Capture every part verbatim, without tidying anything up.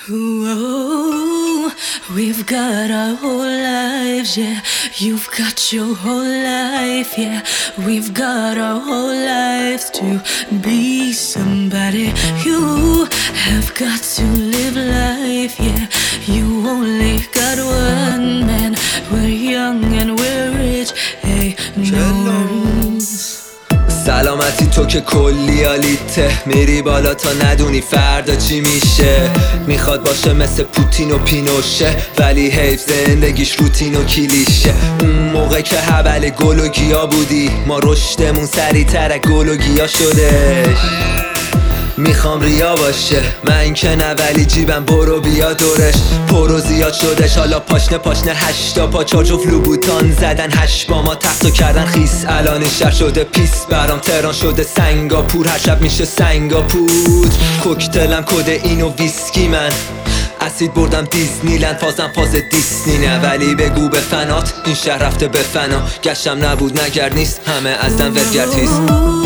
Ooh, we've got our whole lives, yeah. You've got your whole life, yeah. We've got our whole lives to be somebody. You have got to live life, yeah. You only got one man. We're young and we're rich, hey, no worries. سلامتی تو که کلی عالیته، میری بالا تا ندونی فردا چی میشه. میخواد باشه مثل پوتین و پینوشه، ولی حیف زندگیش روتین و کلیشه. اون موقع که حبل گل و گیا بودی، ما رشدمون سریع تر گل و گیا شدش. میخوام ریا باشه من که نه، ولی جیبم برو بیا دورش پر و زیاد شدش. حالا پاشنه پاشنه هشتا پا چار جفت لوبوتان زدن، هشت با ما تختو کردن خیس. الان شهر شده پیس، برام تهران شده سنگاپور. هر شب میشه سنگاپور. کوکتلم کد این و ویسکی من، اسید بردم دیزنیلند، فازم فاز دیسنی نه. ولی بگو به فنات این شهر رفته به فنا. گشتم نبود نگرد نیست، همه از دن ورگرد هیست.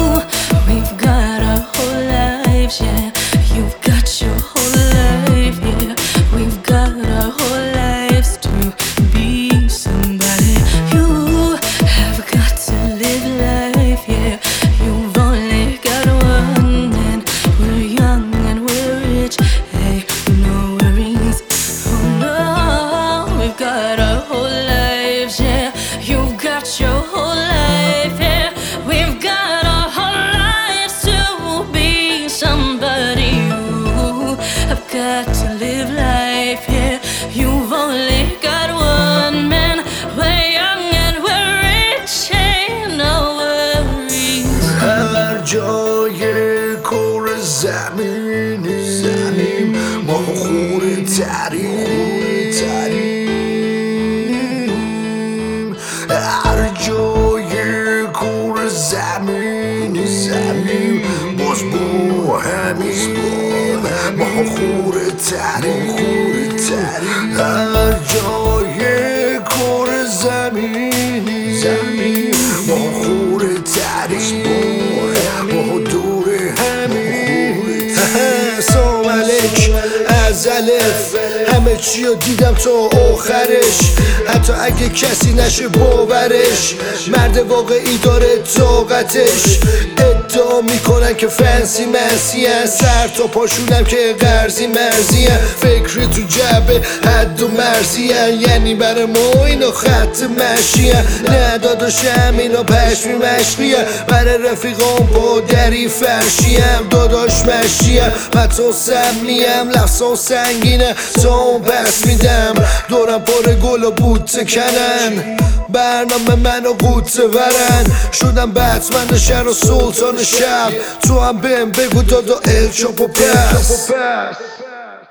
Yeah, you've got your whole life, yeah. We've got our whole lives to be somebody. You have got to live life, yeah. You've only got one, and we're young and we're rich, hey, no worries. Oh no, we've got our whole lives, yeah. You've got your whole life, yeah. We've got our whole lives to be somebody. You have got to live life, yeah. You've only got one man. We're young and we're rich, ain't no worries. هر جای کور زمینیم ما خوره تریم. هر جای کور زمینیم باز با همین ما خوره تریم. هر جای کور زمینیم ما خوره تریم، ما دور همین. سلام علیک از الف، همه چی رو دیدم تا آخرش. حتی اگه کسی نشه باورش، مرد واقعی داره طاقتش. ادعا میکنن که فنسی منسی هن، سر تا پاشونم که قرضی مرزی هن. فکری تو جبه حد و مرزی هن، یعنی برای ما اینا خط مشی هن. نه داداشم اینا پشمی مشقی هن، برای رفیقام با دری فرشی هم. داداش مشی هم، من تو سمی هم، لفظان سنگینه تا پس میدم. دورم پر گل و بوته کنن، برنامه منو قوطه برن. شدم بتمن شهر و سلطان شب، تو هم بهم بگو دادا ال چاپ و پس.